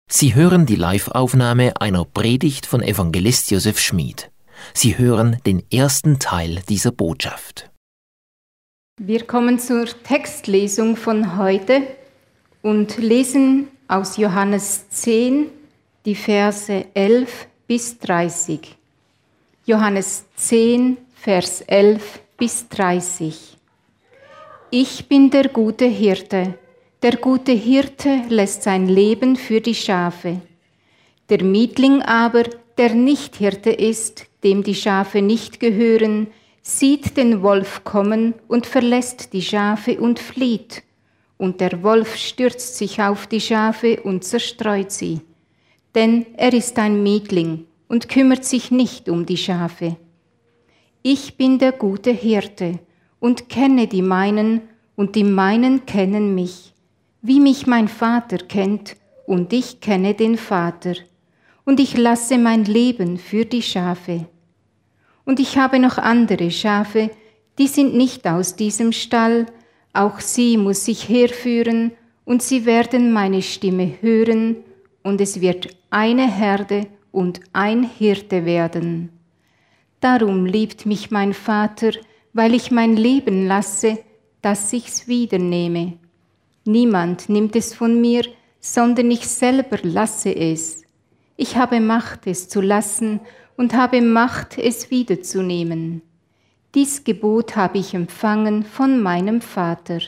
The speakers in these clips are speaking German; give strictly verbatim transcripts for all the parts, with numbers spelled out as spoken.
Sie hören die Live-Aufnahme einer Predigt von Evangelist Josef Schmid. Sie hören den ersten Teil dieser Botschaft. Wir kommen zur Textlesung von heute und lesen aus Johannes zehn, die Verse elf bis dreißig. Johannes zehn, Vers elf bis dreißig. Ich bin der gute Hirte. Der gute Hirte lässt sein Leben für die Schafe. Der Mietling aber, der nicht Hirte ist, dem die Schafe nicht gehören, sieht den Wolf kommen und verlässt die Schafe und flieht. Und der Wolf stürzt sich auf die Schafe und zerstreut sie. Denn er ist ein Mietling und kümmert sich nicht um die Schafe. Ich bin der gute Hirte und kenne die meinen, und die meinen kennen mich. Wie mich mein Vater kennt, und ich kenne den Vater, und ich lasse mein Leben für die Schafe. Und ich habe noch andere Schafe, die sind nicht aus diesem Stall, auch sie muss ich herführen, und sie werden meine Stimme hören, und es wird eine Herde und ein Hirte werden. Darum liebt mich mein Vater, weil ich mein Leben lasse, dass ich's wiedernehme. Niemand nimmt es von mir, sondern ich selber lasse es. Ich habe Macht, es zu lassen, und habe Macht, es wiederzunehmen. Dies Gebot habe ich empfangen von meinem Vater.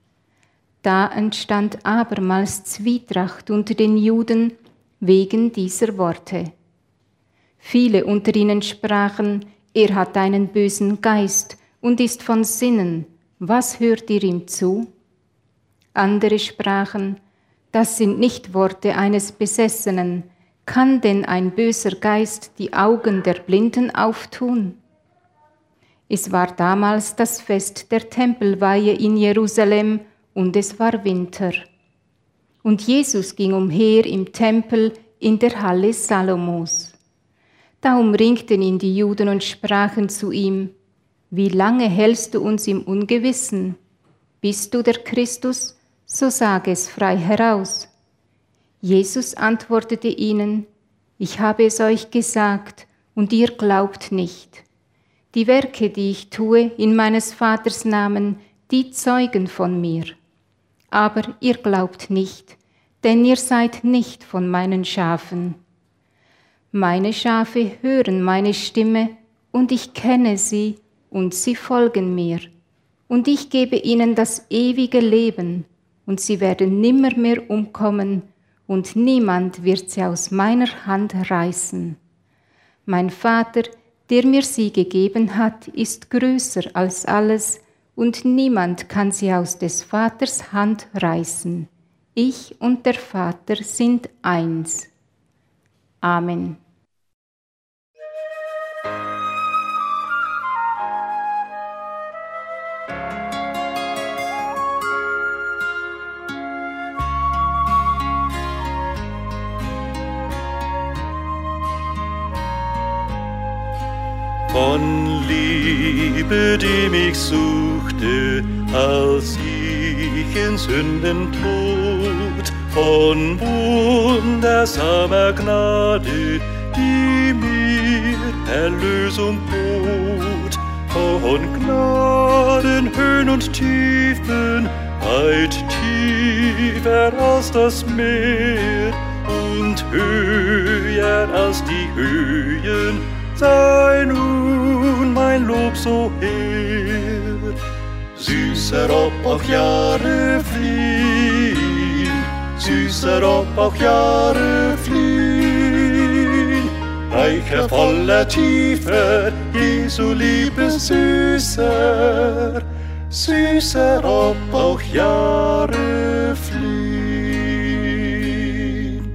Da entstand abermals Zwietracht unter den Juden wegen dieser Worte. Viele unter ihnen sprachen, er hat einen bösen Geist und ist von Sinnen. Was hört ihr ihm zu? Andere sprachen, das sind nicht Worte eines Besessenen. Kann denn ein böser Geist die Augen der Blinden auftun? Es war damals das Fest der Tempelweihe in Jerusalem und es war Winter. Und Jesus ging umher im Tempel in der Halle Salomos. Da umringten ihn die Juden und sprachen zu ihm, wie lange hältst du uns im Ungewissen? Bist du der Christus? So sage es frei heraus. Jesus antwortete ihnen, ich habe es euch gesagt, und ihr glaubt nicht. Die Werke, die ich tue in meines Vaters Namen, die zeugen von mir. Aber ihr glaubt nicht, denn ihr seid nicht von meinen Schafen. Meine Schafe hören meine Stimme, und ich kenne sie, und sie folgen mir. Und ich gebe ihnen das ewige Leben, und sie werden nimmermehr umkommen, und niemand wird sie aus meiner Hand reißen. Mein Vater, der mir sie gegeben hat, ist größer als alles, und niemand kann sie aus des Vaters Hand reißen. Ich und der Vater sind eins. Amen. Von Liebe, die mich suchte, als ich in Sünden tot, von wundersamer Gnade, die mir Erlösung bot, von Gnaden, Höhen und Tiefen, weit tiefer als das Meer und höher als die Höhen, sei nun mein Lob so hehr. Süßer, ob auch Jahre fliehen, süßer, ob auch Jahre fliehen, reicher, voller Tiefe, Jesu Liebe süßer, süßer, ob auch Jahre fliehen.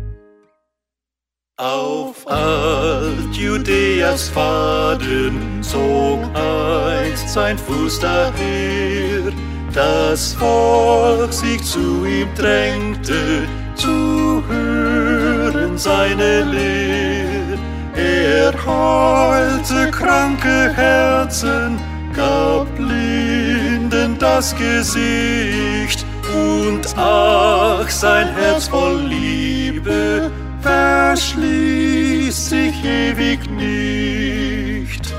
Auf Alt-Judäas Pfaden zog einst sein Fuß daher, das Volk sich zu ihm drängte, zu hören seine Lehr. Er heilte kranke Herzen, gab Blinden das Gesicht, und ach, sein Herz voll Liebe Liebe verschließt sich ewig nicht.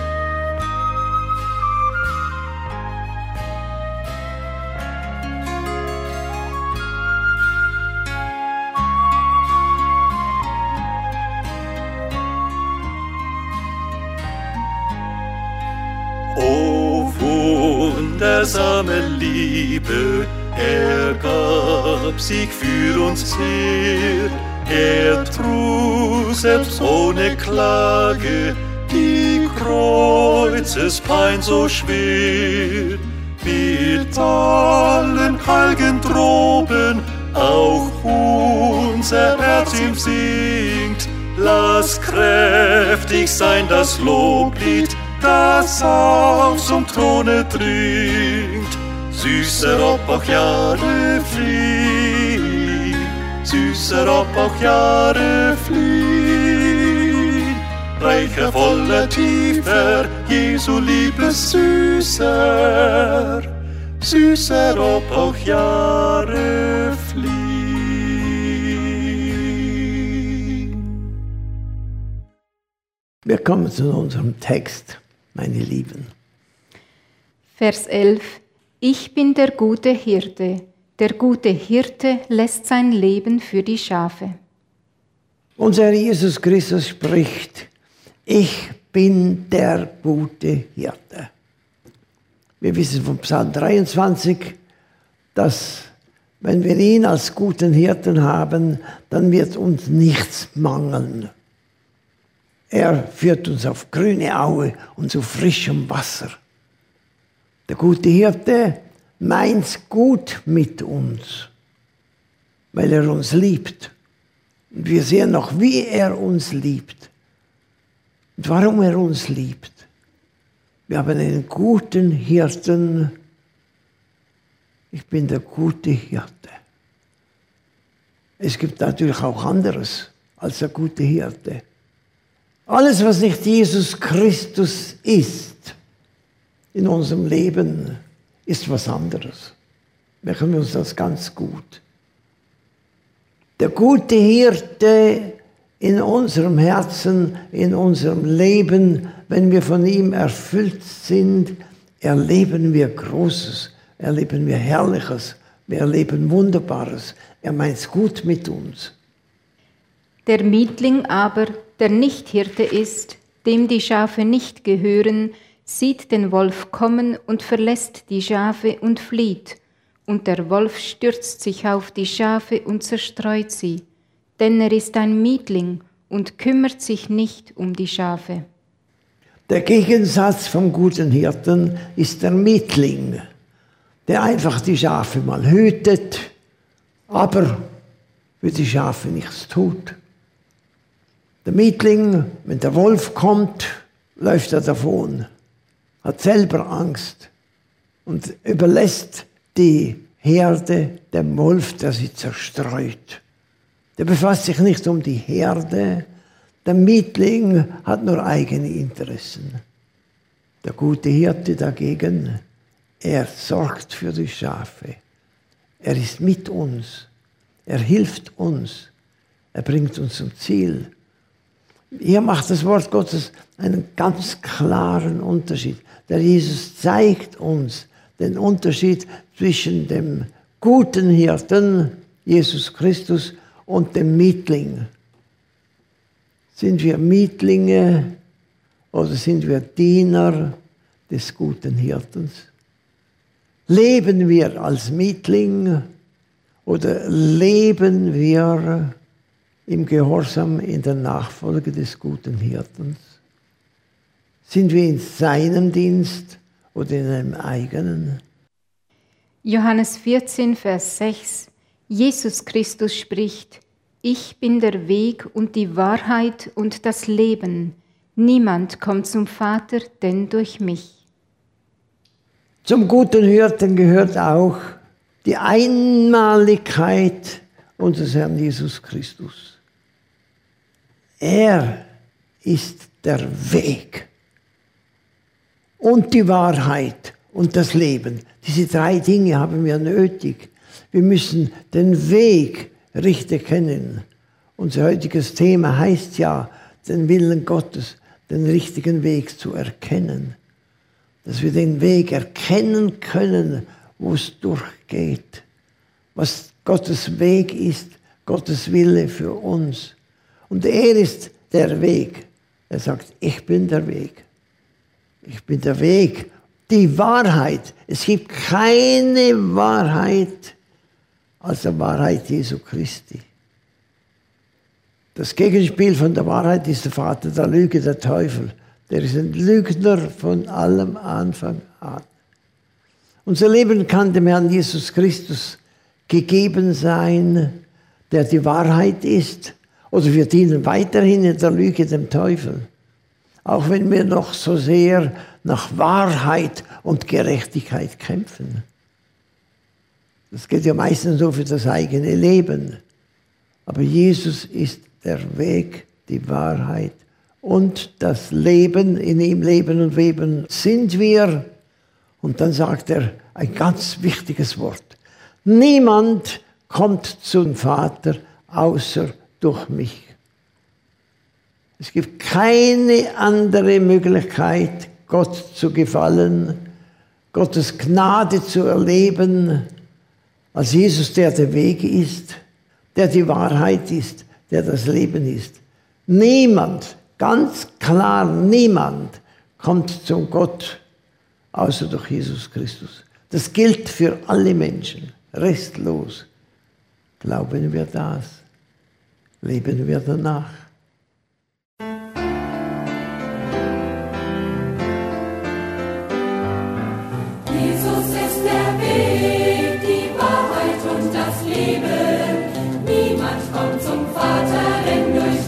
O wundersame Liebe, er gab sich für uns her. Er trug selbst ohne Klage die Kreuzespein so schwer. Mit allen heiligen Droben auch unser Herz ihm singt. Lass kräftig sein das Loblied, das auf zum Throne dringt. Süßer, ob auch Jahre fliehen, süßer, ob auch Jahre fliehen. Reicher, voller, tiefer, Jesu Liebe süßer, süßer, ob auch Jahre fliehen. Wir kommen zu unserem Text, meine Lieben. Vers elf. Ich bin der gute Hirte. Der gute Hirte lässt sein Leben für die Schafe. Unser Herr Jesus Christus spricht, ich bin der gute Hirte. Wir wissen von Psalm dreiundzwanzig, dass wenn wir ihn als guten Hirten haben, dann wird uns nichts mangeln. Er führt uns auf grüne Aue und zu frischem Wasser. Der gute Hirte meint's gut mit uns, weil er uns liebt. Und wir sehen noch, wie er uns liebt. Und warum er uns liebt. Wir haben einen guten Hirten. Ich bin der gute Hirte. Es gibt natürlich auch anderes als der gute Hirte. Alles, was nicht Jesus Christus ist, in unserem Leben ist was anderes. Merken wir uns das ganz gut. Der gute Hirte in unserem Herzen, in unserem Leben, wenn wir von ihm erfüllt sind, erleben wir Großes, erleben wir Herrliches, wir erleben Wunderbares. Er meint's gut mit uns. Der Mietling aber, der nicht Hirte ist, dem die Schafe nicht gehören, sieht den Wolf kommen und verlässt die Schafe und flieht. Und der Wolf stürzt sich auf die Schafe und zerstreut sie. Denn er ist ein Mietling und kümmert sich nicht um die Schafe. Der Gegensatz vom guten Hirten ist der Mietling, der einfach die Schafe mal hütet, aber für die Schafe nichts tut. Der Mietling, wenn der Wolf kommt, läuft er davon, hat selber Angst und überlässt die Herde dem Wolf, der sie zerstreut. Der befasst sich nicht um die Herde, der Mietling hat nur eigene Interessen. Der gute Hirte dagegen, er sorgt für die Schafe. Er ist mit uns, er hilft uns, er bringt uns zum Ziel. Hier macht das Wort Gottes einen ganz klaren Unterschied. Der Jesus zeigt uns den Unterschied zwischen dem guten Hirten, Jesus Christus, und dem Mietling. Sind wir Mietlinge oder sind wir Diener des guten Hirtens? Leben wir als Mietling oder leben wir im Gehorsam, in der Nachfolge des guten Hirtens? Sind wir in seinem Dienst oder in einem eigenen? Johannes vierzehn, Vers sechs. Jesus Christus spricht: Ich bin der Weg und die Wahrheit und das Leben. Niemand kommt zum Vater, denn durch mich. Zum guten Hirten gehört auch die Einmaligkeit unseres Herrn Jesus Christus. Er ist der Weg und die Wahrheit und das Leben. Diese drei Dinge haben wir nötig. Wir müssen den Weg richtig kennen Unser heutiges Thema heißt ja, den Willen Gottes, den richtigen Weg zu erkennen. Dass wir den Weg erkennen können, wo es durchgeht. Was Gottes Weg ist, Gottes Wille für uns. Und er ist der Weg. Er sagt, ich bin der Weg. Ich bin der Weg, die Wahrheit. Es gibt keine Wahrheit als die Wahrheit Jesu Christi. Das Gegenspiel von der Wahrheit ist der Vater der Lüge, der Teufel. Der ist ein Lügner von allem Anfang an. Unser Leben kann dem Herrn Jesus Christus gegeben sein, der die Wahrheit ist. Oder wir dienen weiterhin in der Lüge dem Teufel. Auch wenn wir noch so sehr nach Wahrheit und Gerechtigkeit kämpfen. Das geht ja meistens nur für das eigene Leben. Aber Jesus ist der Weg, die Wahrheit und das Leben. In ihm leben und weben sind wir. Und dann sagt er ein ganz wichtiges Wort. Niemand kommt zum Vater außer durch mich. Es gibt keine andere Möglichkeit, Gott zu gefallen, Gottes Gnade zu erleben, als Jesus, der der Weg ist, der die Wahrheit ist, der das Leben ist. Niemand, ganz klar niemand, kommt zum Gott, außer durch Jesus Christus. Das gilt für alle Menschen, restlos. Glauben wir das? Leben wir danach? Jesus ist der Weg, die Wahrheit und das Leben. Niemand kommt zum Vater, denn durch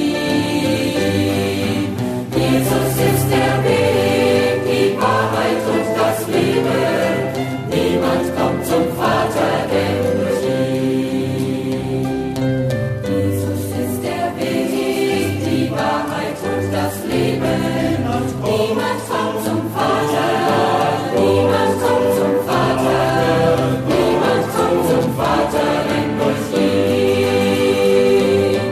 ihn. Jesus ist der Weg, die Wahrheit und das Leben. Niemand kommt zum Vater, denn durch ihn. Jesus ist der Weg, die Wahrheit und das Leben. Niemand kommt zum Vater. Niemand kommt zum Vater. Niemand kommt zum Vater, denn durch ihn.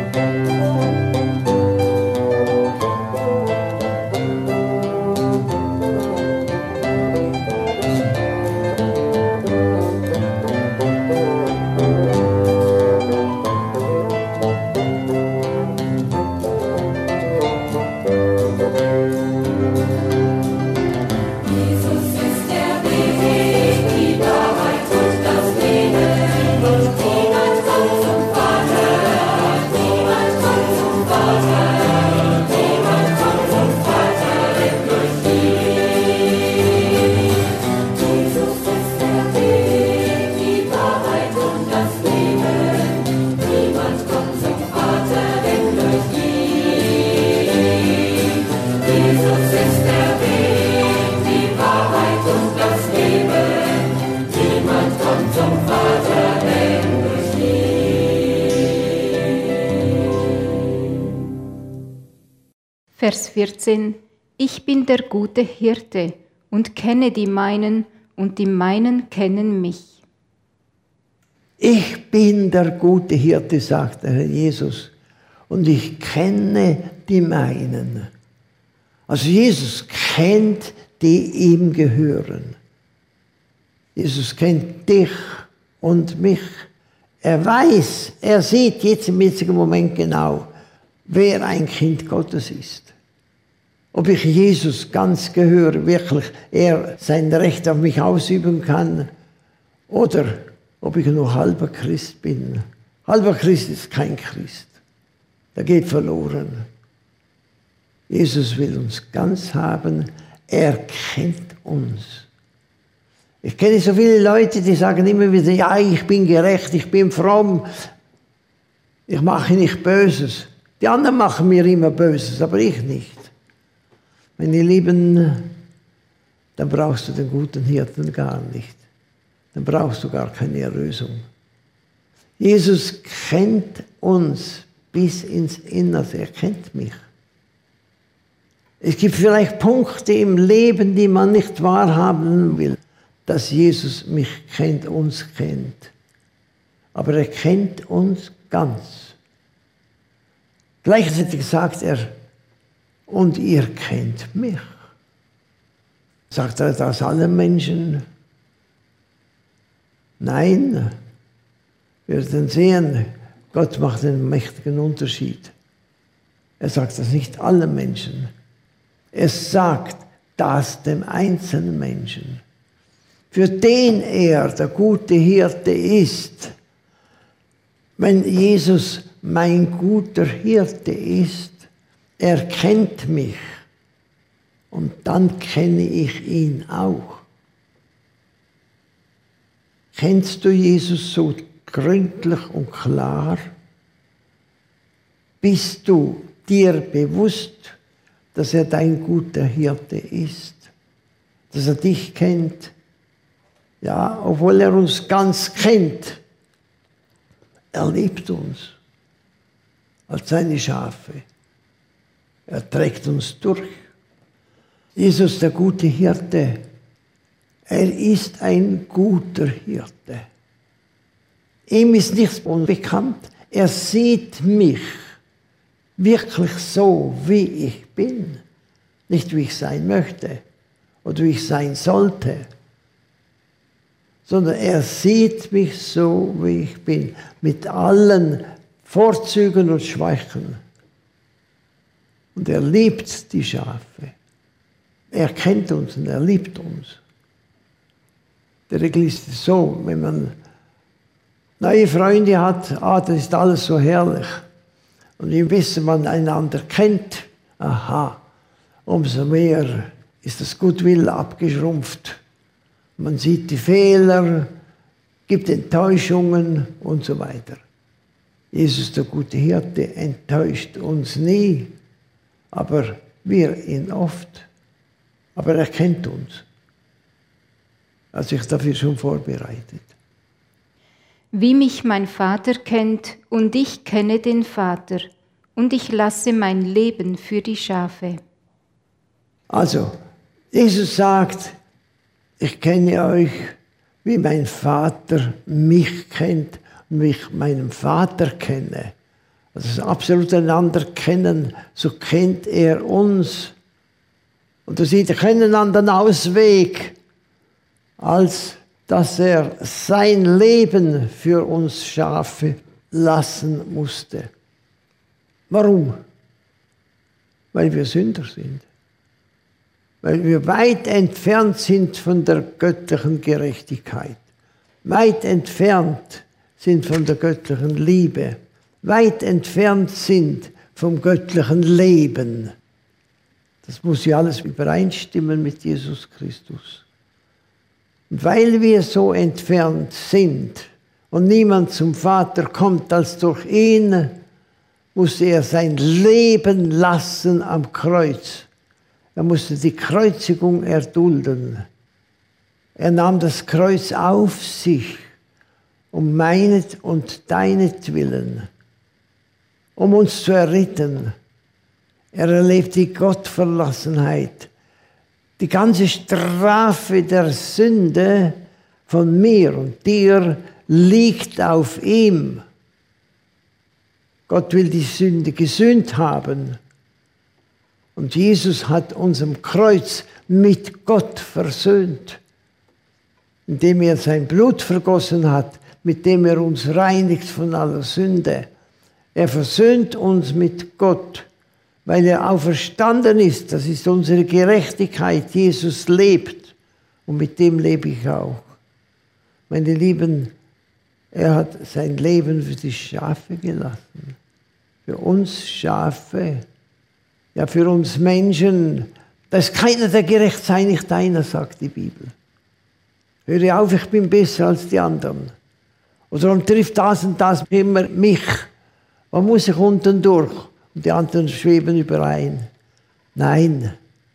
Jesus ist der Weg, die Wahrheit und das Leben. Niemand kommt zum Vater. Niemand kommt zum Vater. Niemand kommt zum Vater, denn durch ihn. Jesus ist der Weg, die Wahrheit und das Leben. Niemand kommt zum Vater, denn durch ihn. Jesus ist der Weg, die Wahrheit und das Leben. Niemand kommt zum Vater, denn durch ihn. Vers vierzehn. Ich bin der gute Hirte und kenne die meinen, und die meinen kennen mich. Ich bin der gute Hirte, sagt der Herr Jesus, und ich kenne die meinen. Also Jesus kennt, die ihm gehören. Jesus kennt dich und mich. Er weiß, er sieht jetzt im jetzigen Moment genau, wer ein Kind Gottes ist. Ob ich Jesus ganz gehöre, wirklich er sein Recht auf mich ausüben kann, oder ob ich nur halber Christ bin. Halber Christ ist kein Christ. Der geht verloren. Jesus will uns ganz haben. Er kennt uns. Ich kenne so viele Leute, die sagen immer wieder, ja, ich bin gerecht, ich bin fromm, ich mache nicht Böses. Die anderen machen mir immer Böses, aber ich nicht. Meine Lieben, dann brauchst du den guten Hirten gar nicht. Dann brauchst du gar keine Erlösung. Jesus kennt uns bis ins Innerste, er kennt mich. Es gibt vielleicht Punkte im Leben, die man nicht wahrhaben will, dass Jesus mich kennt, uns kennt. Aber er kennt uns ganz. Gleichzeitig sagt er, und ihr kennt mich. Sagt er das allen Menschen? Nein, wir werden sehen, Gott macht einen mächtigen Unterschied. Er sagt das nicht allen Menschen. Er sagt das dem einzelnen Menschen, für den er der gute Hirte ist. Wenn Jesus mein guter Hirte ist, er kennt mich und dann kenne ich ihn auch. Kennst du Jesus so gründlich und klar? Bist du dir bewusst, dass er dein guter Hirte ist? Dass er dich kennt? Ja, obwohl er uns ganz kennt, er liebt uns als seine Schafe. Er trägt uns durch. Jesus, der gute Hirte, er ist ein guter Hirte. Ihm ist nichts unbekannt. Er sieht mich wirklich so, wie ich bin. Nicht, wie ich sein möchte oder wie ich sein sollte, sondern er sieht mich so, wie ich bin, mit allen Vorzügen und Schwächen. Und er liebt die Schafe. Er kennt uns und er liebt uns. Der Regel ist so, wenn man neue Freunde hat, ah, das ist alles so herrlich. Und im Wissen, man einander kennt, aha, umso mehr ist das Gutwill abgeschrumpft. Man sieht die Fehler, gibt Enttäuschungen und so weiter. Jesus, der gute Hirte, enttäuscht uns nie, aber wir ihn oft. Aber er kennt uns. Er hat sich dafür schon vorbereitet. Wie mich mein Vater kennt und ich kenne den Vater und ich lasse mein Leben für die Schafe. Also, Jesus sagt, ich kenne euch, wie mein Vater mich kennt und wie ich meinen Vater kenne. Also das absolute einander kennen, so kennt er uns. Und er sieht keinen anderen Ausweg, als dass er sein Leben für uns Schafe lassen musste. Warum? Weil wir Sünder sind. Weil wir weit entfernt sind von der göttlichen Gerechtigkeit. Weit entfernt sind von der göttlichen Liebe. Weit entfernt sind vom göttlichen Leben. Das muss ja alles übereinstimmen mit Jesus Christus. Und weil wir so entfernt sind und niemand zum Vater kommt als durch ihn, musste er sein Leben lassen am Kreuz. Er musste die Kreuzigung erdulden. Er nahm das Kreuz auf sich, um meinet und deinetwillen, um uns zu erretten. Er erlebt die Gottverlassenheit. Die ganze Strafe der Sünde von mir und dir liegt auf ihm. Gott will die Sünde gesühnt haben. Und Jesus hat uns am Kreuz mit Gott versöhnt, indem er sein Blut vergossen hat, mit dem er uns reinigt von aller Sünde. Er versöhnt uns mit Gott, weil er auferstanden ist. Das ist unsere Gerechtigkeit. Jesus lebt und mit dem lebe ich auch. Meine Lieben, er hat sein Leben für die Schafe gelassen. Für uns Schafe. Ja, für uns Menschen. Da ist keiner, der gerecht sei, nicht einer, sagt die Bibel. Höre auf, ich bin besser als die anderen. Oder darum trifft das und das immer mich. Man muss sich unten durch. Und die anderen schweben überein. Nein,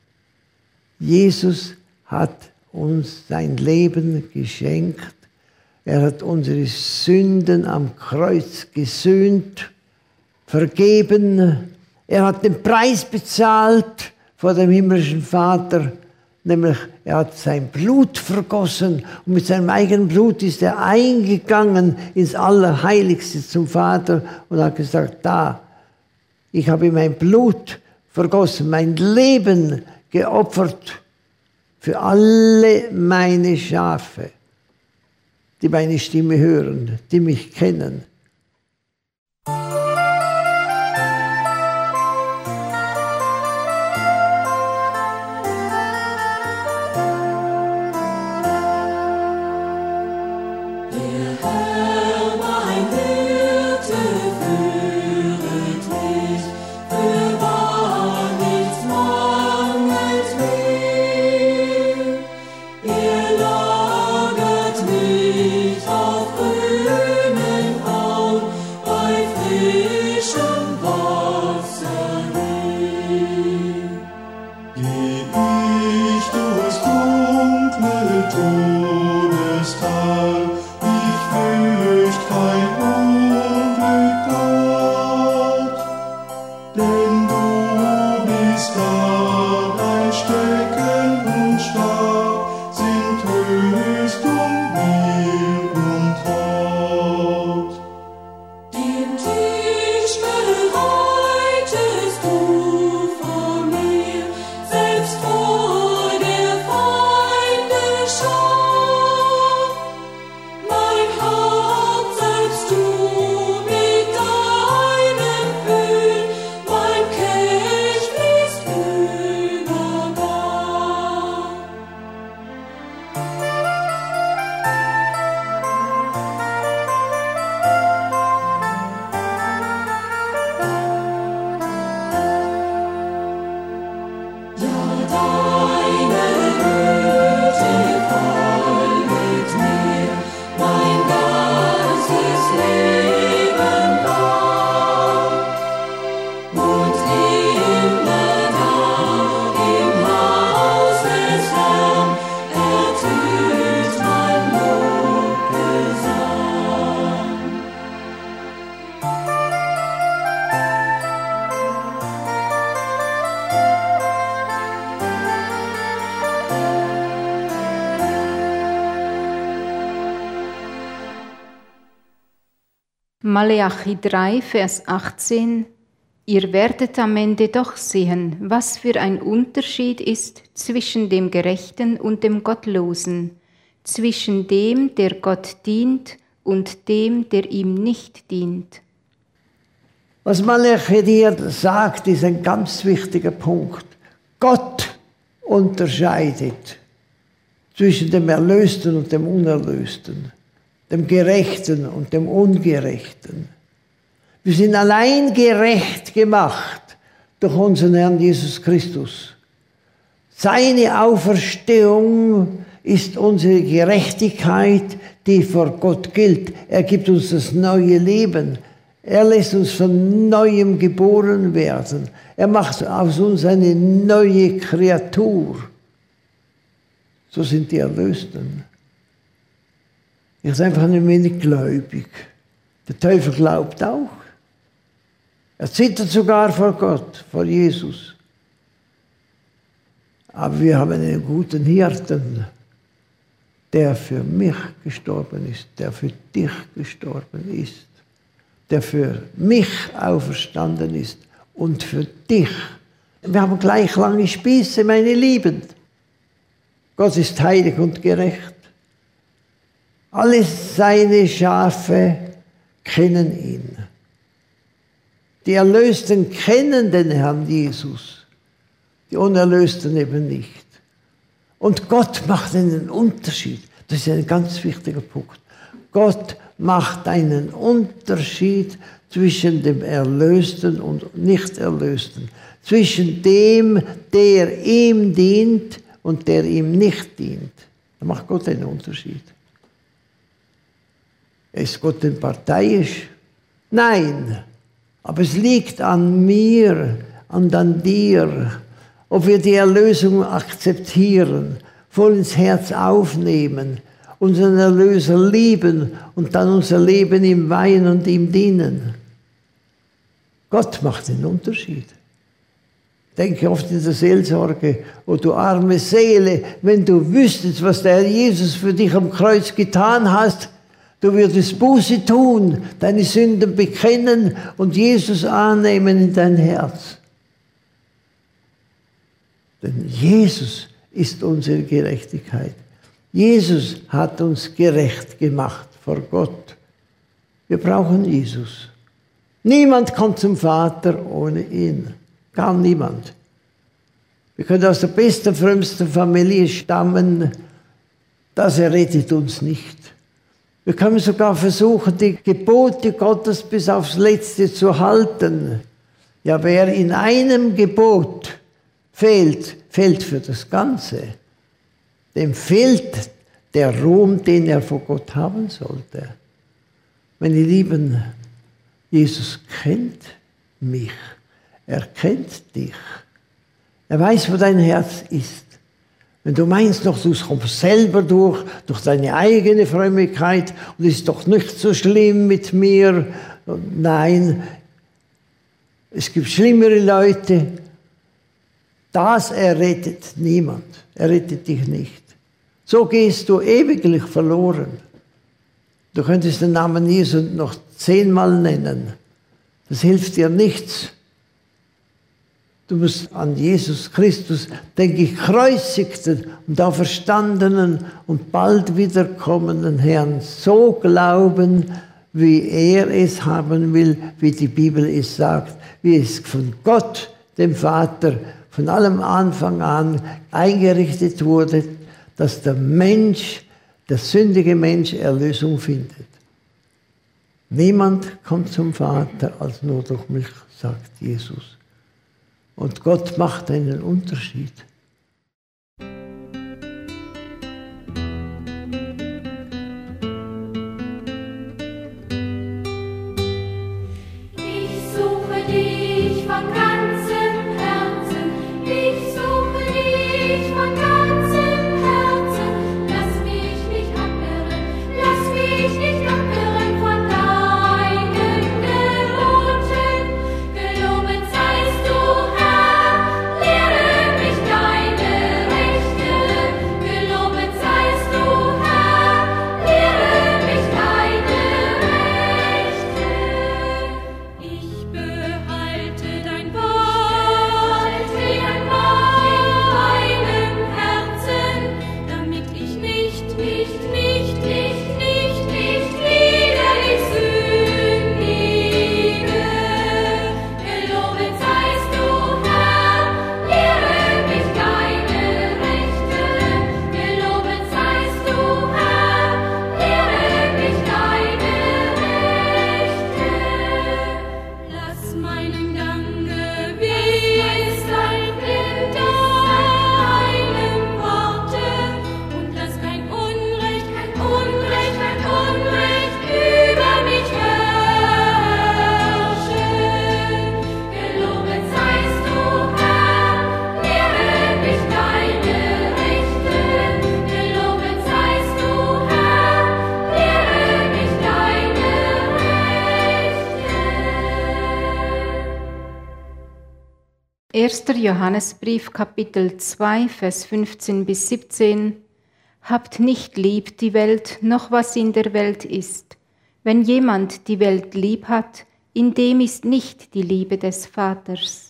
Jesus hat uns sein Leben geschenkt. Er hat unsere Sünden am Kreuz gesühnt, vergeben. Er hat den Preis bezahlt vor dem himmlischen Vater, nämlich er hat sein Blut vergossen und mit seinem eigenen Blut ist er eingegangen ins Allerheiligste zum Vater und hat gesagt, da, Ich habe mein Blut vergossen, mein Leben geopfert für alle meine Schafe, die meine Stimme hören, die mich kennen. Maleachi drei, Vers achtzehn: Ihr werdet am Ende doch sehen, was für ein Unterschied ist zwischen dem Gerechten und dem Gottlosen, zwischen dem, der Gott dient, und dem, der ihm nicht dient. Was Maleachi hier sagt, ist ein ganz wichtiger Punkt. Gott unterscheidet zwischen dem Erlösten und dem Unerlösten, dem Gerechten und dem Ungerechten. Wir sind allein gerecht gemacht durch unseren Herrn Jesus Christus. Seine Auferstehung ist unsere Gerechtigkeit, die vor Gott gilt. Er gibt uns das neue Leben. Er lässt uns von Neuem geboren werden. Er macht aus uns eine neue Kreatur. So sind die Erlösten. Ich bin einfach ein wenig gläubig. Der Teufel glaubt auch. Er zittert sogar vor Gott, vor Jesus. Aber wir haben einen guten Hirten, der für mich gestorben ist, der für dich gestorben ist, der für mich auferstanden ist und für dich. Wir haben gleich lange Spieße, meine Lieben. Gott ist heilig und gerecht. Alle seine Schafe kennen ihn. Die Erlösten kennen den Herrn Jesus, die Unerlösten eben nicht. Und Gott macht einen Unterschied. Das ist ein ganz wichtiger Punkt. Gott macht einen Unterschied zwischen dem Erlösten und Nicht-Erlösten. Zwischen dem, der ihm dient und der ihm nicht dient. Da macht Gott einen Unterschied. Ist Gott denn parteiisch? Nein. Aber es liegt an mir und an dir, ob wir die Erlösung akzeptieren, voll ins Herz aufnehmen, unseren Erlöser lieben und dann unser Leben ihm weihen und ihm dienen. Gott macht den Unterschied. Ich denke oft in der Seelsorge, oh du arme Seele, wenn du wüsstest, was der Herr Jesus für dich am Kreuz getan hat, Du würdest Buße tun, deine Sünden bekennen und Jesus annehmen in dein Herz. Denn Jesus ist unsere Gerechtigkeit. Jesus hat uns gerecht gemacht vor Gott. Wir brauchen Jesus. Niemand kommt zum Vater ohne ihn. Gar niemand. Wir können aus der besten, frömmsten Familie stammen. Das errettet uns nicht. Wir können sogar versuchen, die Gebote Gottes bis aufs Letzte zu halten. Ja, wer in einem Gebot fehlt, fehlt für das Ganze. Dem fehlt der Ruhm, den er vor Gott haben sollte. Meine Lieben, Jesus kennt mich. Er kennt dich. Er weiß, wo dein Herz ist. Wenn du meinst noch, du kommst selber durch, durch deine eigene Frömmigkeit und es ist doch nicht so schlimm mit mir. Nein, es gibt schlimmere Leute. Das errettet niemand. Er rettet dich nicht. So gehst du ewiglich verloren. Du könntest den Namen Jesu noch zehnmal nennen. Das hilft dir nichts. Du musst an Jesus Christus, den gekreuzigten und auferstandenen und bald wiederkommenden Herrn, so glauben, wie er es haben will, wie die Bibel es sagt, wie es von Gott, dem Vater, von allem Anfang an eingerichtet wurde, dass der Mensch, der sündige Mensch, Erlösung findet. Niemand kommt zum Vater als nur durch mich, sagt Jesus. Und Gott macht einen Unterschied. Ich suche dich von ganzem Herzen, ich suche dich von ganzem Herzen. Lass mich nicht abirren, lass mich nicht abirren von deinen Geboten. Gelobt seist du, Herr, lehre mich deine Rechte. Gelobt seist du, Herr, lehre mich deine Rechte. Ich behalte dein Wort wie ein Wort in meinem Herzen, damit ich nicht, nicht, nicht, nicht, nicht, nicht wieder dich sündige. Gelobt seist du, Herr, lehre mich deine Rechte. Gelobt seist du, Herr, lehre mich deine Rechte. Lass meinen Gang gewiss sein in deinem Worte und lass kein Unrecht, kein Unrecht, kein Unrecht über mich herrschen. Gelobt seist du, Herr, lehre mich deine Rechte. Gelobt seist du, Herr, lehre mich deine Rechte. erster Johannesbrief, Kapitel zwei, Vers fünfzehn bis siebzehn. Habt nicht lieb die Welt, noch was in der Welt ist. Wenn jemand die Welt lieb hat, in dem ist nicht die Liebe des Vaters.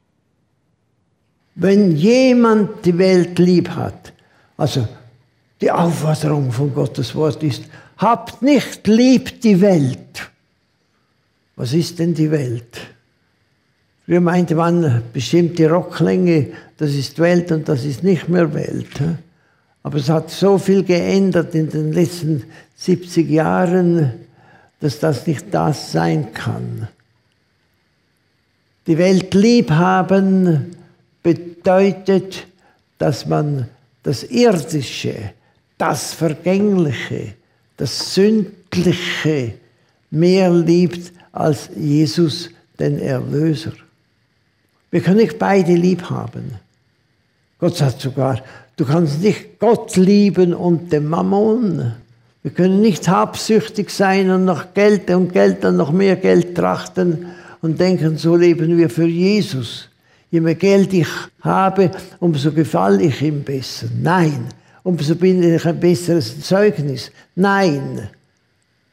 Wenn jemand die Welt lieb hat, also die Aufforderung von Gottes Wort ist, habt nicht lieb die Welt. Was ist denn die Welt? Früher meinte man, bestimmte Rocklänge, das ist Welt und das ist nicht mehr Welt. Aber es hat so viel geändert in den letzten siebzig Jahren, dass das nicht das sein kann. Die Welt lieb haben bedeutet, dass man das Irdische, das Vergängliche, das Sündliche mehr liebt als Jesus, den Erlöser. Wir können nicht beide lieb haben. Gott sagt sogar, du kannst nicht Gott lieben und den Mammon. Wir können nicht habsüchtig sein und nach Geld und Geld und noch mehr Geld trachten und denken, so leben wir für Jesus. Je mehr Geld ich habe, umso gefalle ich ihm besser. Nein. Umso bin ich ein besseres Zeugnis. Nein.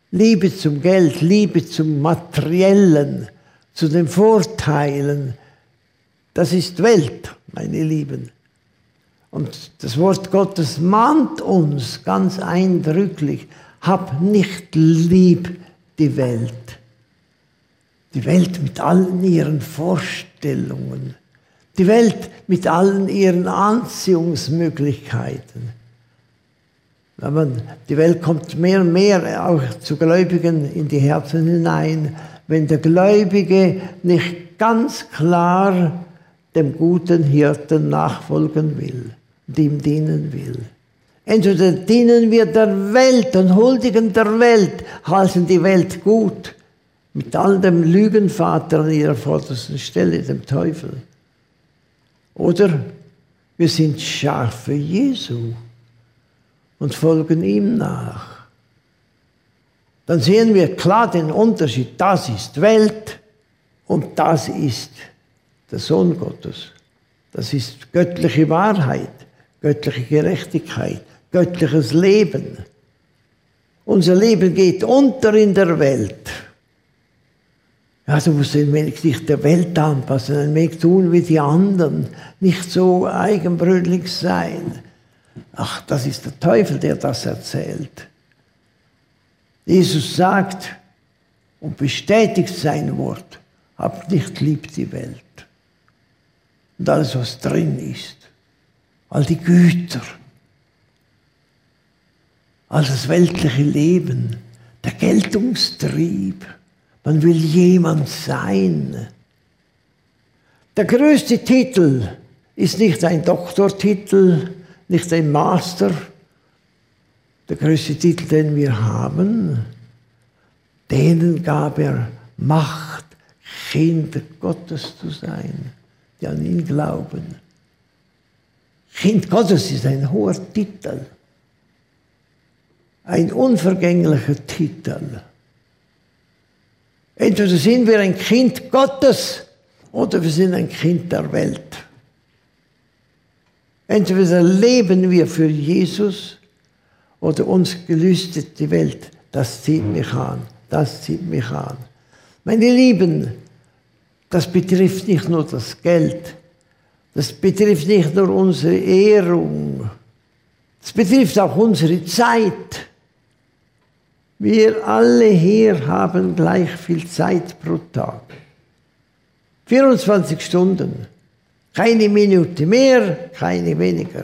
Liebe zum Geld, Liebe zum Materiellen, zu den Vorteilen, das ist Welt, meine Lieben. Und das Wort Gottes mahnt uns ganz eindrücklich, hab nicht lieb die Welt. Die Welt mit allen ihren Vorstellungen, die Welt mit allen ihren Anziehungsmöglichkeiten. Aber die Welt kommt mehr und mehr auch zu Gläubigen in die Herzen hinein, wenn der Gläubige nicht ganz klar dem guten Hirten nachfolgen will und ihm dienen will. Entweder dienen wir der Welt und huldigen der Welt, halten die Welt gut, mit all dem Lügenvater an ihrer vordersten Stelle, dem Teufel. Oder wir sind Schafe Jesu und folgen ihm nach. Dann sehen wir klar den Unterschied. Das ist Welt und das ist der Sohn Gottes. Das ist göttliche Wahrheit, göttliche Gerechtigkeit, göttliches Leben. Unser Leben geht unter in der Welt. Ja, du musst ein wenig dich der Welt anpassen, ein wenig tun wie die anderen, nicht so eigenbrötlich sein. Ach, das ist der Teufel, der das erzählt. Jesus sagt und bestätigt sein Wort, habt nicht lieb die Welt. Und alles, was drin ist, all die Güter, all das weltliche Leben, der Geltungstrieb. Man will jemand sein. Der größte Titel ist nicht ein Doktortitel, nicht ein Master. Der größte Titel, den wir haben, denen gab er Macht, Kinder Gottes zu sein, die an ihn glauben. Kind Gottes ist ein hoher Titel, ein unvergänglicher Titel. Entweder sind wir ein Kind Gottes oder wir sind ein Kind der Welt. Entweder leben wir für Jesus oder uns gelüstet die Welt. Das zieht mich an, das zieht mich an. Meine Lieben, das betrifft nicht nur das Geld, das betrifft nicht nur unsere Ehrung, das betrifft auch unsere Zeit. Wir alle hier haben gleich viel Zeit pro Tag. vierundzwanzig Stunden. Keine Minute mehr, keine weniger.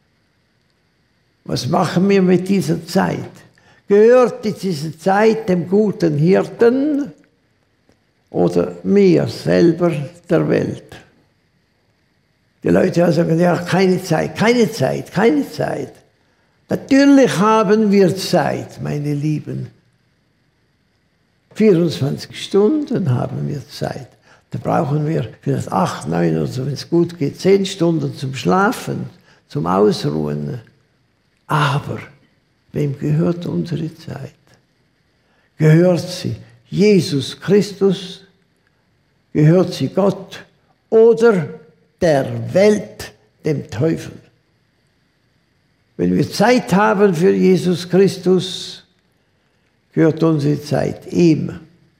Was machen wir mit dieser Zeit? Gehört diese Zeit dem guten Hirten oder mir selber der Welt? Die Leute sagen, ja, keine Zeit, keine Zeit, keine Zeit. Natürlich haben wir Zeit, meine Lieben. vierundzwanzig Stunden haben wir Zeit. Da brauchen wir vielleicht acht, neun oder so, wenn es gut geht, zehn Stunden zum Schlafen, zum Ausruhen. Aber wem gehört unsere Zeit? Gehört sie Jesus Christus? Gehört sie Gott oder der Welt, dem Teufel? Wenn wir Zeit haben für Jesus Christus, gehört unsere Zeit ihm.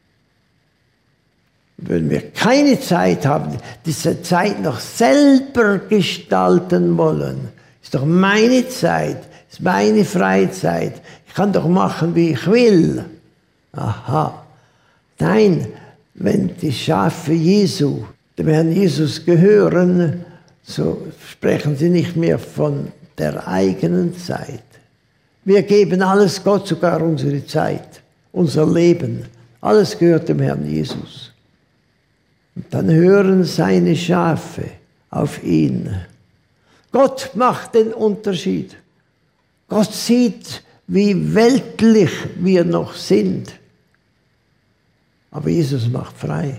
Wenn wir keine Zeit haben, diese Zeit noch selber gestalten wollen, ist doch meine Zeit, ist meine Freizeit. Ich kann doch machen, wie ich will. Aha. Nein, wenn die Schafe Jesu dem Herrn Jesus gehören, so sprechen sie nicht mehr von der eigenen Zeit. Wir geben alles Gott, sogar unsere Zeit, unser Leben. Alles gehört dem Herrn Jesus. Und dann hören seine Schafe auf ihn. Gott macht den Unterschied. Gott sieht, wie weltlich wir noch sind. Aber Jesus macht frei.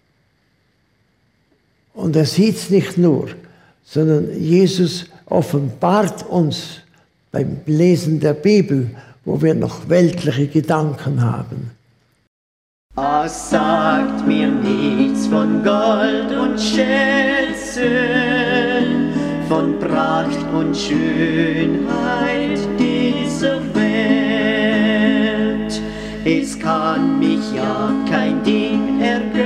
Und er sieht es nicht nur, sondern Jesus offenbart uns beim Lesen der Bibel, wo wir noch weltliche Gedanken haben. Ah, sagt mir nichts von Gold und Schätzen, von Pracht und Schönheit dieser Welt. es kann mich ja kein Ding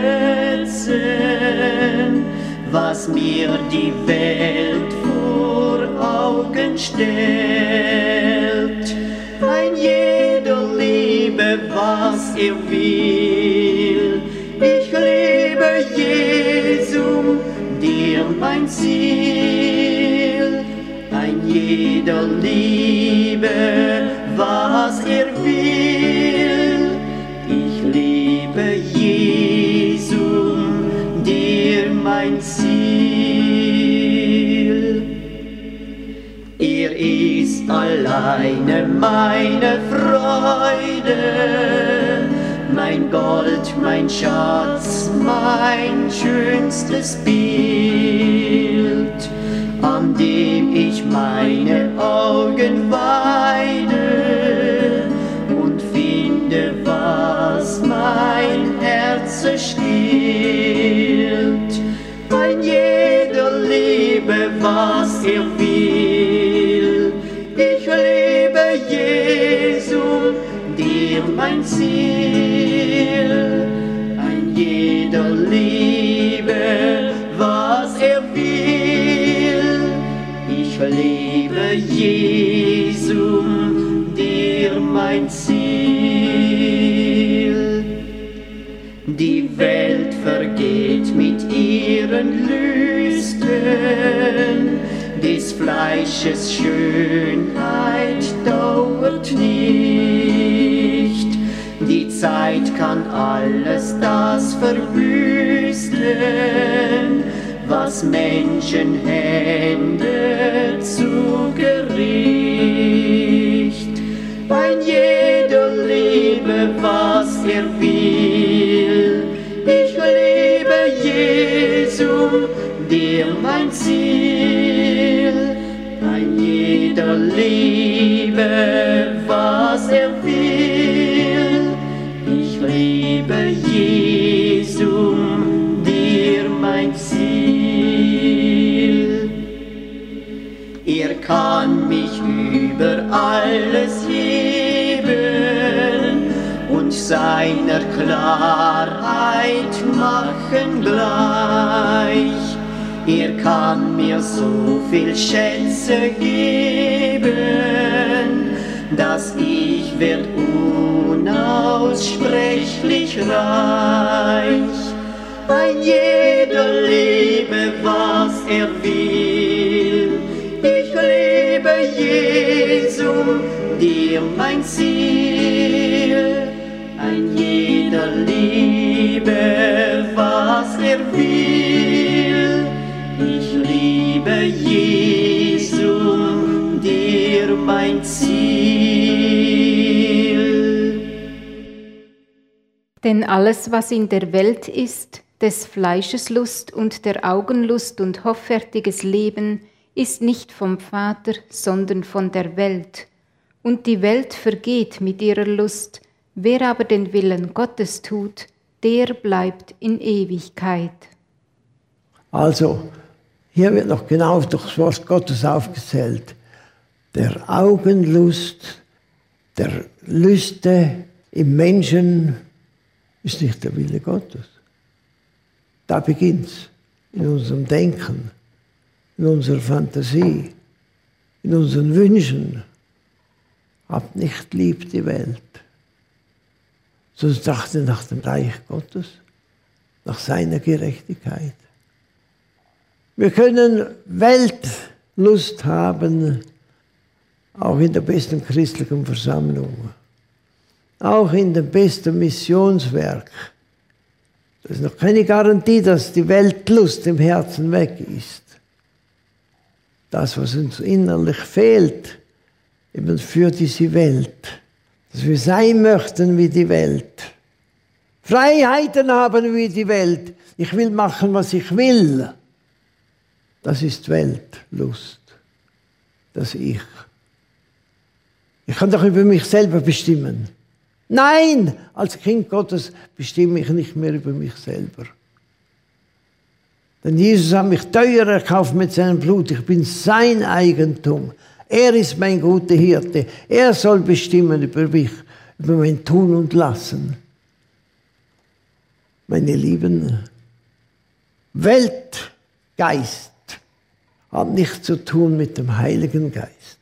ergötzen, was mir die Welt vor Augen stellt. Ein jeder liebe, was er will, ich liebe Jesum, dir mein Ziel. Ein jeder liebe, was er will, ich liebe Jesum, dir mein Ziel. Er ist alleine meine Freude, mein Gold, mein Schatz, mein schönstes Bild, an dem ich meine Augen weide und finde, was mein Herz stillt. Ein jeder liebe, was er will, ich liebe Jesum, dir mein Ziel. Ein jeder liebe, was er will, ich liebe Jesum, dir mein Ziel. Die Welt vergeht mit ihren Lüsten, des Fleisches Schönheit dauert nicht. Die Zeit kann alles das verwüsten, was Menschenhände zu Gericht. Ein jeder liebe, was er will, ich liebe Jesum, dir mein Ziel. Ein jeder liebe, was er will, ich liebe Jesum, dir mein Ziel. Er kann mich über alles heben und seiner Klarheit machen gleich. Er kann mir so viel Schätze geben, dass ich werd unaussprechlich reich. Ein jeder liebe, was er will, ich liebe Jesum, dir mein Ziel. Ein jeder liebe, was er will, ich liebe Jesum, dir mein Ziel. Denn alles, was in der Welt ist, des Fleisches Lust und der Augenlust und hoffärtiges Leben, ist nicht vom Vater, sondern von der Welt. Und die Welt vergeht mit ihrer Lust, wer aber den Willen Gottes tut, der bleibt in Ewigkeit. Also, hier wird noch genau durch das Wort Gottes aufgezählt. Der Augenlust, der Lüste im Menschen ist nicht der Wille Gottes. Da beginnt's in unserem Denken, in unserer Fantasie, in unseren Wünschen. Habt nicht lieb die Welt. Sondern trachte nach dem Reich Gottes, nach seiner Gerechtigkeit. Wir können Weltlust haben, auch in der besten christlichen Versammlung, auch in dem besten Missionswerk. Das ist noch keine Garantie, dass die Weltlust im Herzen weg ist. Das, was uns innerlich fehlt, eben für diese Welt, dass wir sein möchten wie die Welt, Freiheiten haben wie die Welt. Ich will machen, was ich will. Das ist Weltlust, das Ich. Ich kann doch über mich selber bestimmen. Nein, als Kind Gottes bestimme ich nicht mehr über mich selber. Denn Jesus hat mich teuer erkauft mit seinem Blut. Ich bin sein Eigentum. Er ist mein guter Hirte. Er soll bestimmen über mich, über mein Tun und Lassen. Meine Lieben, Weltgeist hat nichts zu tun mit dem Heiligen Geist.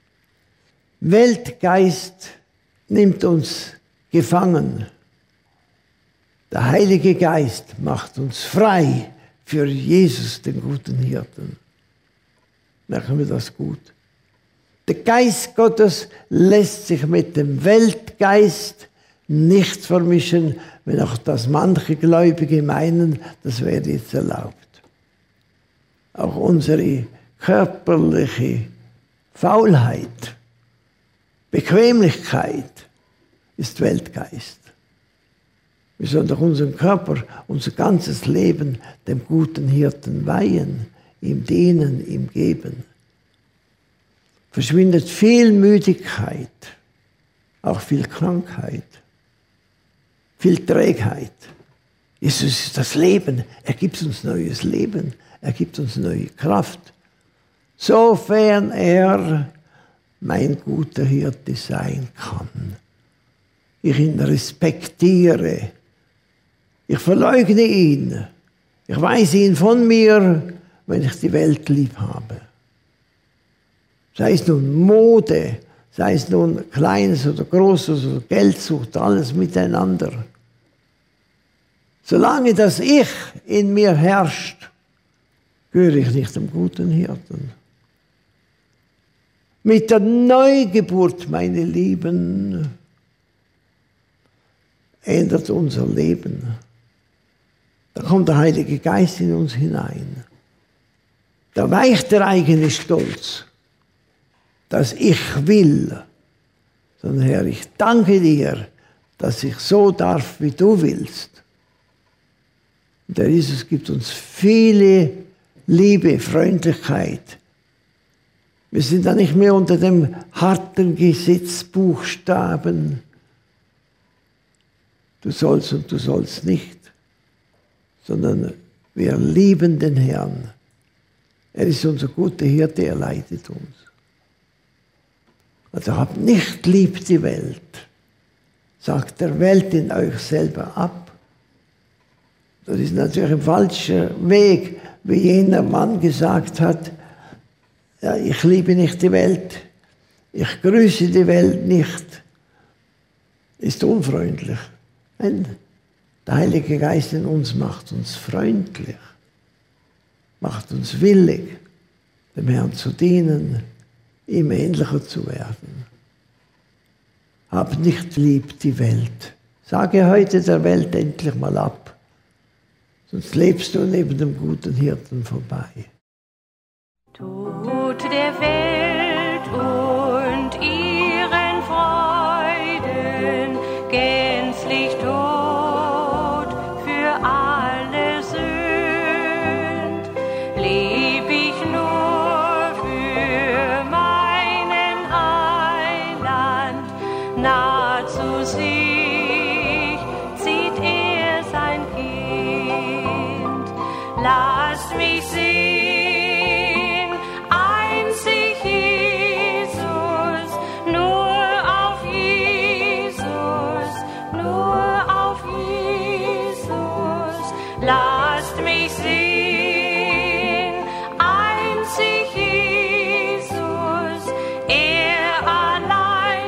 Weltgeist nimmt uns gefangen. Der Heilige Geist macht uns frei für Jesus, den guten Hirten. Merken wir das gut. Der Geist Gottes lässt sich mit dem Weltgeist nicht vermischen, wenn auch das manche Gläubige meinen, das wäre jetzt erlaubt. Auch unsere körperliche Faulheit, Bequemlichkeit ist Weltgeist. Wir sollen doch unseren Körper, unser ganzes Leben dem guten Hirten weihen, ihm dienen, ihm geben. Verschwindet viel Müdigkeit, auch viel Krankheit, viel Trägheit. Jesus ist das Leben, er gibt uns neues Leben, er gibt uns neue Kraft. Sofern er mein guter Hirte sein kann. Ich ihn respektiere. Ich verleugne ihn. Ich weise ihn von mir, wenn ich die Welt lieb habe. Sei es nun Mode, sei es nun Kleines oder Großes oder Geldsucht, alles miteinander. Solange das Ich in mir herrscht, gehöre ich nicht dem guten Hirten. Mit der Neugeburt, meine Lieben, ändert unser Leben. Da kommt der Heilige Geist in uns hinein. Da weicht der eigene Stolz, dass ich will, sondern Herr, ich danke dir, dass ich so darf, wie du willst. Und der Jesus gibt uns viele Liebe, Freundlichkeit. Wir sind da nicht mehr unter dem harten Gesetzbuchstaben. Du sollst und du sollst nicht, sondern wir lieben den Herrn. Er ist unser guter Hirte, er leitet uns. Also habt nicht lieb die Welt. Sagt der Welt in euch selber ab. Das ist natürlich ein falscher Weg, wie jener Mann gesagt hat, ja, ich liebe nicht die Welt, ich grüße die Welt nicht. Ist unfreundlich. Nein, der Heilige Geist in uns macht uns freundlich, macht uns willig, dem Herrn zu dienen, ihm ähnlicher zu werden. Hab nicht lieb die Welt. Sage heute der Welt endlich mal ab, sonst lebst du neben dem guten Hirten vorbei. Tod der Welt und ihren Freuden gänzlich tot für alle Sünd, leb ich nur für meinen Heiland, nah zu sich zieht er sein Kind. Lasst mich sehen, lasst mich sehen, einzig Jesus, er allein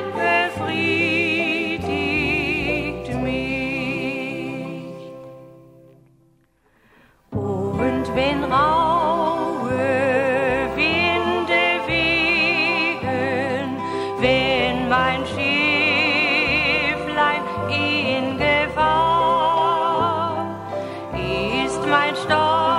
befriedigt mich. Und wenn raue Winde wehen, wenn mein Schifflein in Gefahr, mein Stab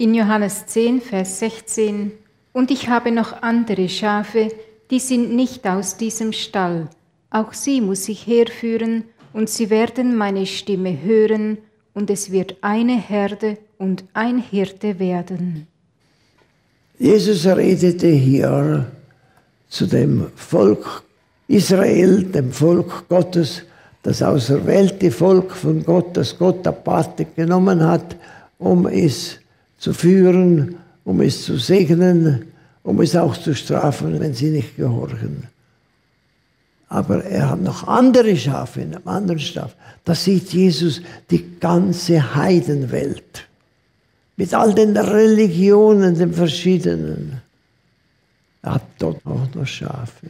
In Johannes zehn, Vers sechzehn: Und ich habe noch andere Schafe, die sind nicht aus diesem Stall. Auch sie muss ich herführen, und sie werden meine Stimme hören, und es wird eine Herde und ein Hirte werden. Jesus redete hier zu dem Volk Israel, dem Volk Gottes, das auserwählte Volk von Gott, das Gott aparte genommen hat, um es zu führen, um es zu segnen, um es auch zu strafen, wenn sie nicht gehorchen. Aber er hat noch andere Schafe in einem anderen Schaf. Da sieht Jesus die ganze Heidenwelt. Mit all den Religionen, den verschiedenen. Er hat dort auch noch Schafe.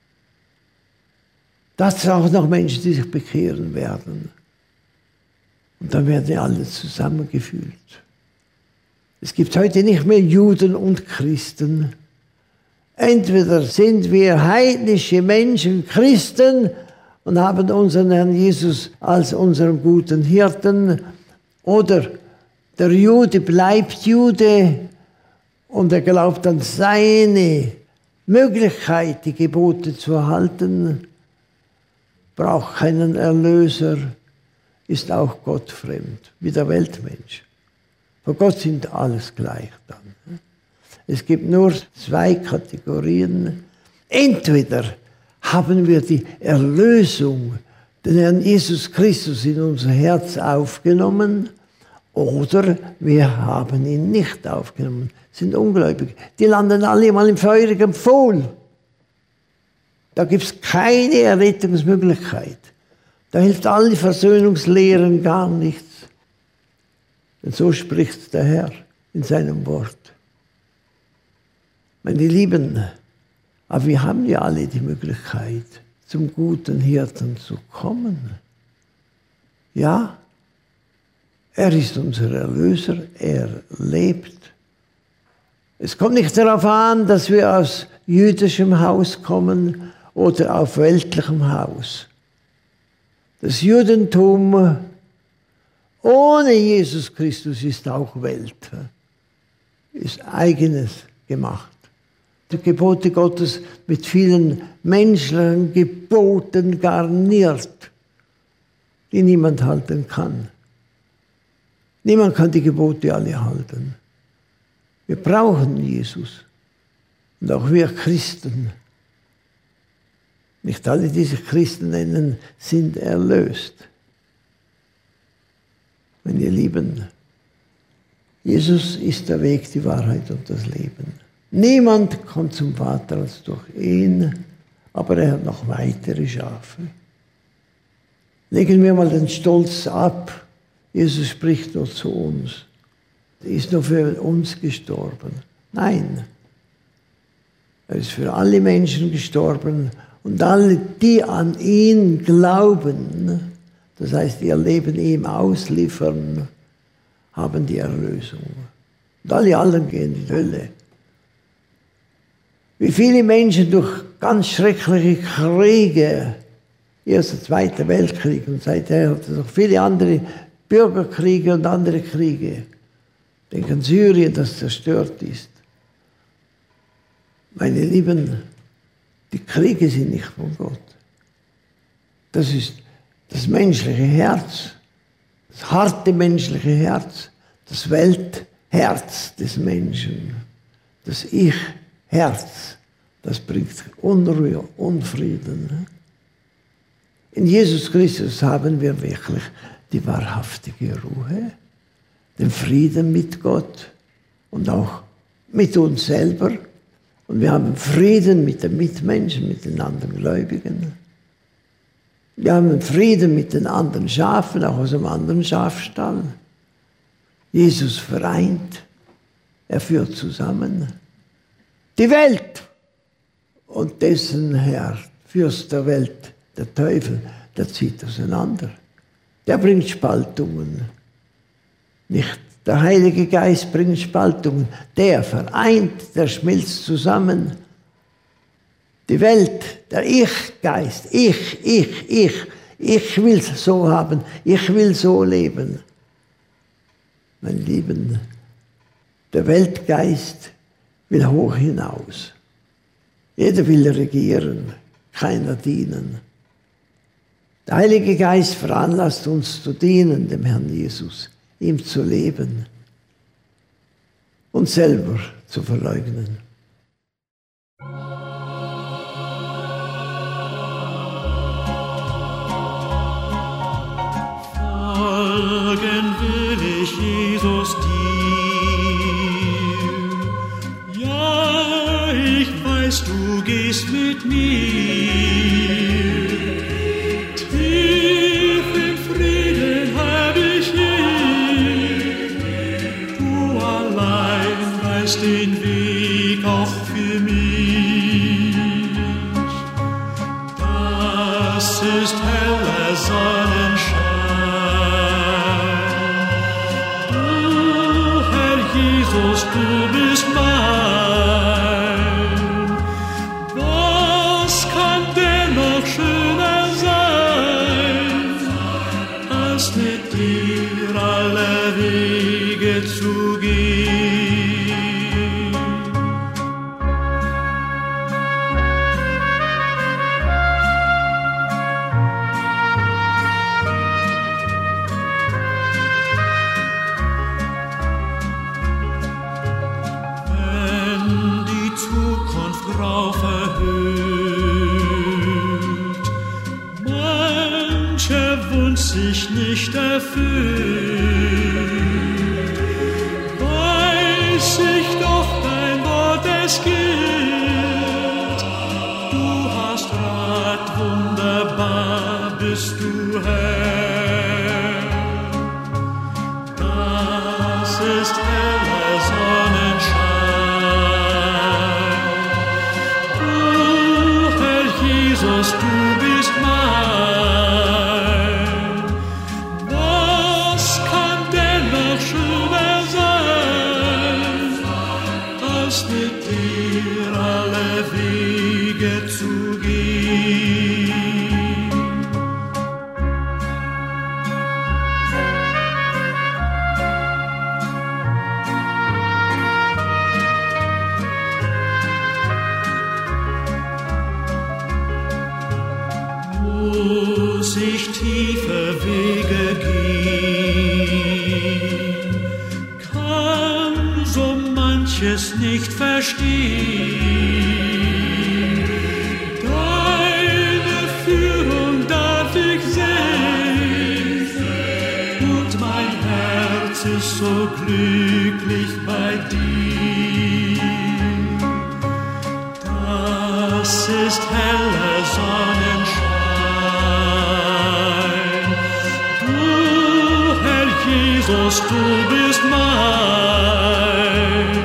Das sind auch noch Menschen, die sich bekehren werden. Und dann werden die alle zusammengeführt. Es gibt heute nicht mehr Juden und Christen. Entweder sind wir heidnische Menschen, Christen, und haben unseren Herrn Jesus als unseren guten Hirten, oder der Jude bleibt Jude und er glaubt an seine Möglichkeit, die Gebote zu halten, braucht keinen Erlöser, ist auch Gott fremd, wie der Weltmensch. Vor Gott sind alles gleich dann. Es gibt nur zwei Kategorien. Entweder haben wir die Erlösung, den Herrn Jesus Christus in unser Herz aufgenommen, oder wir haben ihn nicht aufgenommen, sind Ungläubige. Die landen alle mal im feurigen Pfuhl. Da gibt es keine Errettungsmöglichkeit. Da hilft alle Versöhnungslehren gar nichts. Denn so spricht der Herr in seinem Wort. Meine Lieben, aber wir haben ja alle die Möglichkeit, zum guten Hirten zu kommen. Ja, er ist unser Erlöser, er lebt. Es kommt nicht darauf an, dass wir aus jüdischem Haus kommen oder auf weltlichem Haus. Das Judentum ohne Jesus Christus ist auch Welt, ist eigenes gemacht. Die Gebote Gottes mit vielen menschlichen Geboten garniert, die niemand halten kann. Niemand kann die Gebote alle halten. Wir brauchen Jesus. Und auch wir Christen, nicht alle, die sich Christen nennen, sind erlöst. Meine Lieben, Jesus ist der Weg, die Wahrheit und das Leben. Niemand kommt zum Vater als durch ihn, aber er hat noch weitere Schafe. Legen wir mal den Stolz ab. Jesus spricht nur zu uns. Er ist nur für uns gestorben. Nein, er ist für alle Menschen gestorben und alle, die an ihn glauben, das heißt, ihr Leben ihm ausliefern, haben die Erlösung. Und alle anderen gehen in die Hölle. Wie viele Menschen durch ganz schreckliche Kriege, Erster, Zweiter Weltkrieg und seither hat es noch viele andere Bürgerkriege und andere Kriege. Denken an Syrien, das zerstört ist. Meine Lieben, die Kriege sind nicht von Gott. Das ist das menschliche Herz, das harte menschliche Herz, das Weltherz des Menschen, das Ich-Herz, das bringt Unruhe, Unfrieden. In Jesus Christus haben wir wirklich die wahrhaftige Ruhe, den Frieden mit Gott und auch mit uns selber. Und wir haben Frieden mit den Mitmenschen, mit den anderen Gläubigen. Wir haben Frieden mit den anderen Schafen, auch aus einem anderen Schafstall. Jesus vereint, er führt zusammen. Die Welt und dessen Herr, Fürst der Welt, der Teufel, der zieht auseinander. Der bringt Spaltungen. Nicht der Heilige Geist bringt Spaltungen. Der vereint, der schmilzt zusammen. Die Welt, der Ich-Geist, ich, ich, ich, ich will es so haben, ich will so leben. Mein Lieben, Der Weltgeist will hoch hinaus. Jeder will regieren, keiner dienen. Der Heilige Geist veranlasst uns zu dienen, dem Herrn Jesus, ihm zu leben, uns selber zu verleugnen. Folgen will ich Jesus dir. Ja, ich weiß, du gehst mit mir. Tief im Frieden hab ich ihn. Du allein weißt den Weg auch für mich. Das ist heller Sonnenschein. Jesus, du bist mein. Was kann denn noch schöner sein, als mit dir alle Wege zu gehen? Grau verhüllt, mancher Wunsch sich nicht erfüllt, weiß ich doch, dein Wort es gilt. Du hast Rat, wunderbar bist du Herr. Das ist heller Sonnenschein. Jesus, du bist mein. Was kann denn noch schöner sein, als mit dir alle Wege zu gehen? Muss ich tiefe Wege gehen, kann so manches nicht verstehen. Deine Führung darf ich sehen, und mein Herz ist so glücklich bei dir. Das ist heller Sonnenschein. Jesus, du bist mein.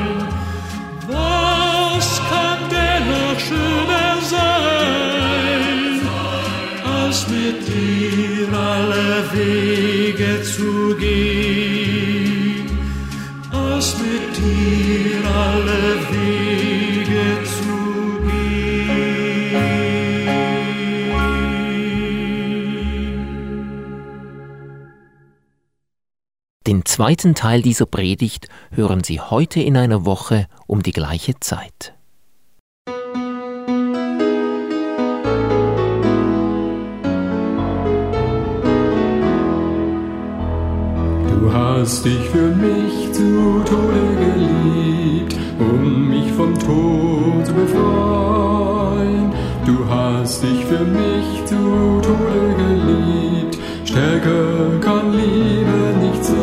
Was kann denn noch schöner sein, als mit dir alle Wege zu gehen, als mit dir alle Wege zu gehen. Den zweiten Teil dieser Predigt hören Sie heute in einer Woche um die gleiche Zeit. Du hast dich für mich zu Tode geliebt, um mich vom Tod zu befreien. Du hast dich für mich zu Tode geliebt, stärker kann Liebe nicht sein.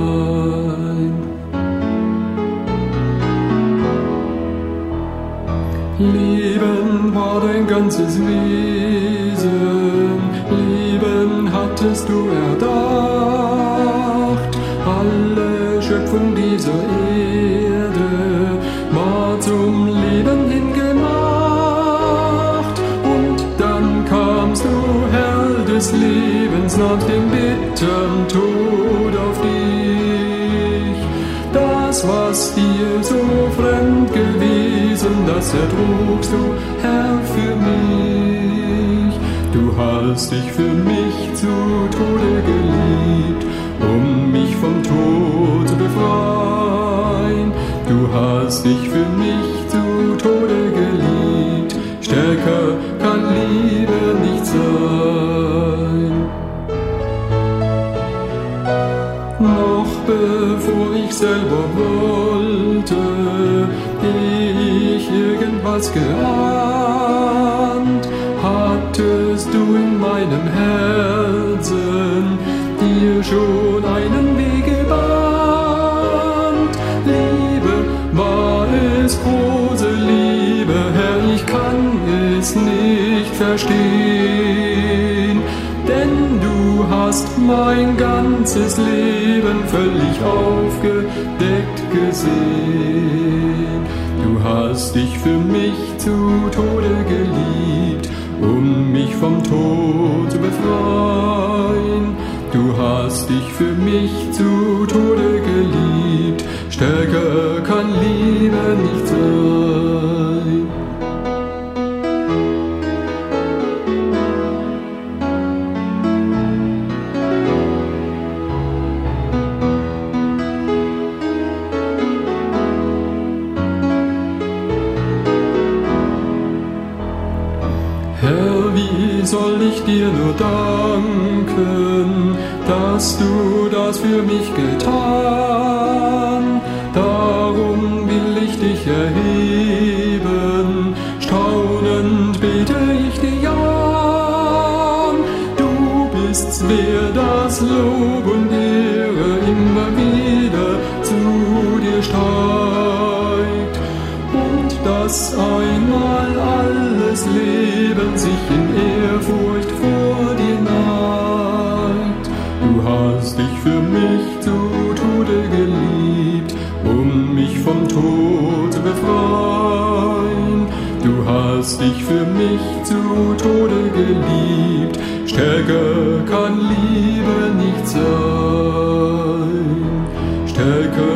Lieben war dein ganzes Wesen, Lieben hattest du erdacht. Alle Schöpfung dieser Erde war zum Leben hingemacht. Und dann kamst du, Herr des Lebens, nach dem bittern Tod auf dich. Das, was dir so fremd gewesen, das ertrugst du, Herr, für mich. Du hast dich für mich zu Tode geliebt, um mich vom Tod zu befreien. hast dich für mich zu Tode geliebt, stärker kann Liebe nicht sein. Noch bevor ich selber wollte, ehe ich irgendwas geahnt, hattest du in meinem Herzen dir schon einen Weg gebahnt. Liebe, war es große Liebe, Herr, ich kann es nicht verstehen, denn du hast mein ganzes Leben völlig aufgedeckt gesehen. Du hast dich für mich zu Tode geliebt, um mich vom Tod zu befreien. Du hast dich für mich zu Tode geliebt, stärker kann Liebe nicht sein. Herr, wie soll ich dir nur danken, dass du das für mich getan? Darum will ich dich erheben, staunend bete ich dich an. Du bist's, wer das Lob und Ehre immer wieder zu dir steigt, und dass einmal alles Leben sich in Ehrfurcht vor dir neigt. Du hast dich für mich zu Tode geliebt, um mich vom Tod zu befreien. Du hast dich für mich zu Tode geliebt, stärker kann Liebe nicht sein. Stärker